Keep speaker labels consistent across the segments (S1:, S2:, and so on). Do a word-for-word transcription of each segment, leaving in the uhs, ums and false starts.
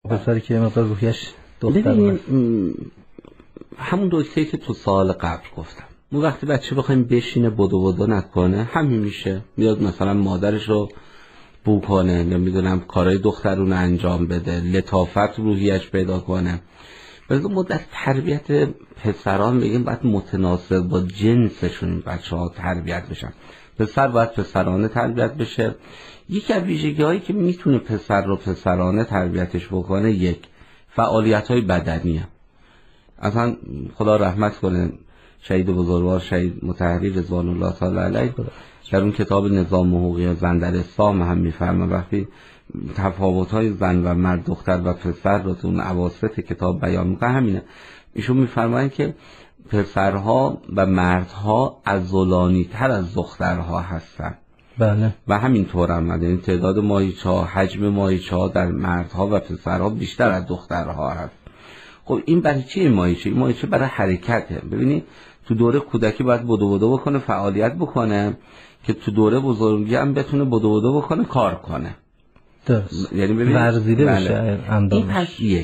S1: پسری که مقدار روحیش دختر
S2: همون دوستایی که تو سال قبل گفتم، اون وقتی بچه بخوایم بشینه بدو بدو نکنه همین میشه، میاد مثلا مادرش رو بو کنه، نمیدونم کارهای دخترون انجام بده، لطافت روحیش پیدا کنه. ولی ما در تربیت پسران بگیم باید متناسب با جنسشون بچه ها تربیت بشن. پسر باید پسرانه تربیت بشه. یکی از ویژگی هایی که میتونه پسر رو پسرانه تربیتش بکنه، یک، فعالیت های بدنیه. اصلا خدا رحمت کنه شهید بزرگوار شهید مطهری رضوان الله تعالی علیه در اون کتاب نظام حقوقی زن در اسلام هم میفرمه وقتی تفاوت‌های زن و مرد، دختر و پسر رو تو اون اواسط کتاب بیان میکنه، همینه. ایشون میفرمایند که پسرها و مردها عضلانی تر از دخترها هستن.
S1: بله.
S2: و همینطور هم یعنی تعداد ماهیچه‌ها، حجم ماهیچه‌ها در مردها و پسرها بیشتر از دخترها هست. خب این برای چی این ماهیچه؟ این ماهیچه برای حرکته. ببینید تو دوره کودکی باید بدو بدو بکنه، فعالیت بکنه که تو دوره بزرگی هم بتونه بدو بدو بکنه، کار کنه.
S1: درست.
S2: یعنی ببینید
S1: ورزیده بشه اندامش.
S2: این پس یک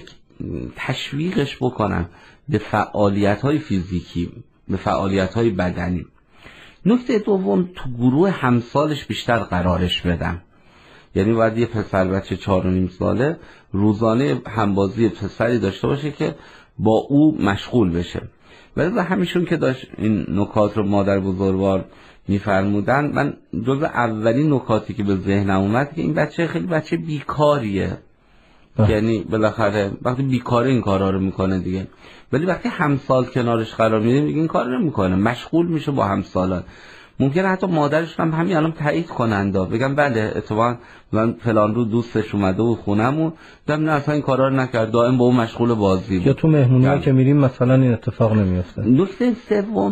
S2: تشویقش بکنم به فعالیت‌های فیزیکی، به فعالیت‌های بدنی. نکته دوم، تو گروه همسالش بیشتر قرارش بدم. یعنی باید یه پسر بچه چهار و نیم ساله روزانه همبازی پسری داشته باشه که با او مشغول بشه. ولی همیشون که داشت این نکات رو مادر بزرگوار میفرمودن، من جز اولین نکاتی که به ذهنم اومد که این بچه خیلی بچه بیکاریه. اه. یعنی بالاخره وقتی بیکاره این کارا رو میکنه دیگه، ولی وقتی همسال کنارش قرار میده میگه این کار نمیکنه، مشغول میشه با همسالان. ممکنه حتی مادرش هم همین الان تایید کننده بگم بله اتفاقا من فلان رو دوستش اومده و خونمون دم نه اصلا این کارا رو نکرد، دائم با اون مشغول بازی بود.
S1: یا تو مهمونی‌ها که میریم مثلا این اتفاق نمیفته.
S2: نکته سوم